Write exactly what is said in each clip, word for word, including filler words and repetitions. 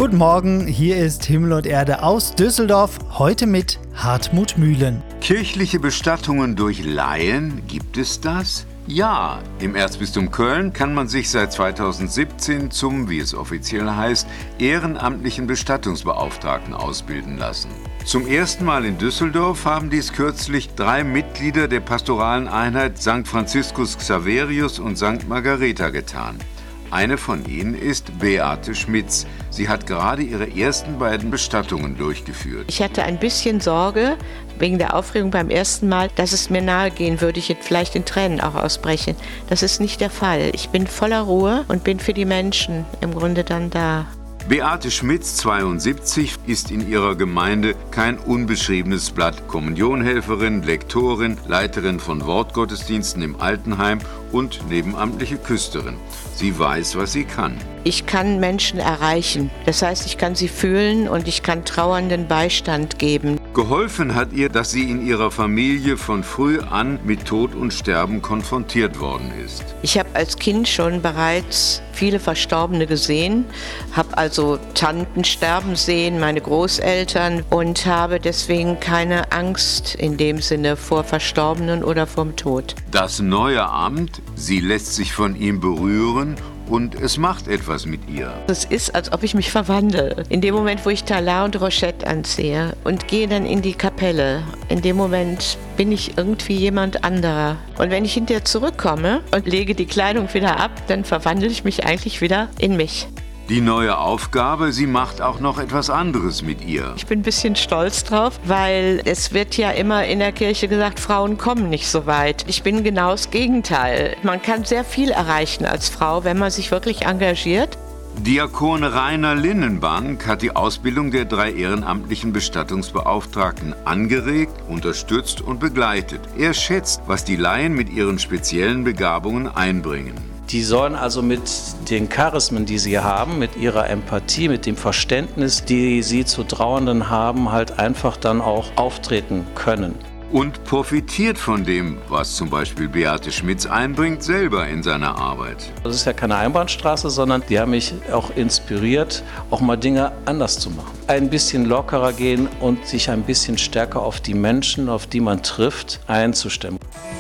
Guten Morgen, hier ist Himmel und Erde aus Düsseldorf, heute mit Hartmut Mühlen. Kirchliche Bestattungen durch Laien, gibt es das? Ja, im Erzbistum Köln kann man sich seit zweitausendsiebzehn zum, wie es offiziell heißt, ehrenamtlichen Bestattungsbeauftragten ausbilden lassen. Zum ersten Mal in Düsseldorf haben dies kürzlich drei Mitglieder der pastoralen Einheit Sankt Franziskus Xaverius und Sankt Margareta getan. Eine von ihnen ist Beate Schmitz. Sie hat gerade ihre ersten beiden Bestattungen durchgeführt. Ich hatte ein bisschen Sorge, wegen der Aufregung beim ersten Mal, dass es mir nahe gehen würde, ich jetzt vielleicht in Tränen auch ausbrechen. Das ist nicht der Fall. Ich bin voller Ruhe und bin für die Menschen im Grunde dann da. Beate Schmitz, zweiundsiebzig, ist in ihrer Gemeinde kein unbeschriebenes Blatt. Kommunionhelferin, Lektorin, Leiterin von Wortgottesdiensten im Altenheim und nebenamtliche Küsterin. Sie weiß, was sie kann. Ich kann Menschen erreichen. Das heißt, ich kann sie fühlen und ich kann Trauernden Beistand geben. Geholfen hat ihr, dass sie in ihrer Familie von früh an mit Tod und Sterben konfrontiert worden ist. Ich habe als Kind schon bereits viele Verstorbene gesehen, habe also Tanten sterben sehen, meine Großeltern und habe deswegen keine Angst in dem Sinne vor Verstorbenen oder vom Tod. Das neue Amt, sie lässt sich von ihm berühren und es macht etwas mit ihr. Es ist, als ob ich mich verwandle. In dem Moment, wo ich Talar und Rochette anziehe und gehe dann in die Kapelle, in dem Moment bin ich irgendwie jemand anderer. Und wenn ich hinterher zurückkomme und lege die Kleidung wieder ab, dann verwandle ich mich eigentlich wieder in mich. Die neue Aufgabe, sie macht auch noch etwas anderes mit ihr. Ich bin ein bisschen stolz drauf, weil es wird ja immer in der Kirche gesagt, Frauen kommen nicht so weit. Ich bin genau das Gegenteil. Man kann sehr viel erreichen als Frau, wenn man sich wirklich engagiert. Diakon Rainer Linnenbank hat die Ausbildung der drei ehrenamtlichen Bestattungsbeauftragten angeregt, unterstützt und begleitet. Er schätzt, was die Laien mit ihren speziellen Begabungen einbringen. Die sollen also mit den Charismen, die sie haben, mit ihrer Empathie, mit dem Verständnis, die sie zu Trauernden haben, halt einfach dann auch auftreten können. Und profitiert von dem, was zum Beispiel Beate Schmitz einbringt, selber in seiner Arbeit. Das ist ja keine Einbahnstraße, sondern die haben mich auch inspiriert, auch mal Dinge anders zu machen. Ein bisschen lockerer gehen und sich ein bisschen stärker auf die Menschen, auf die man trifft, einzustimmen.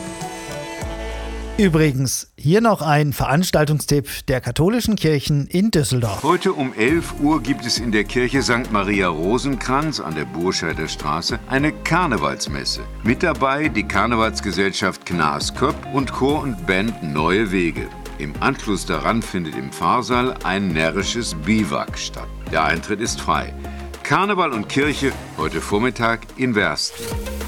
Übrigens, hier noch ein Veranstaltungstipp der katholischen Kirchen in Düsseldorf. Heute um elf Uhr gibt es in der Kirche Sankt Maria Rosenkranz an der Burscheider Straße eine Karnevalsmesse. Mit dabei die Karnevalsgesellschaft Knaasköpp und Chor und Band Neue Wege. Im Anschluss daran findet im Pfarrsaal ein närrisches Biwak statt. Der Eintritt ist frei. Karneval und Kirche heute Vormittag in Wersten.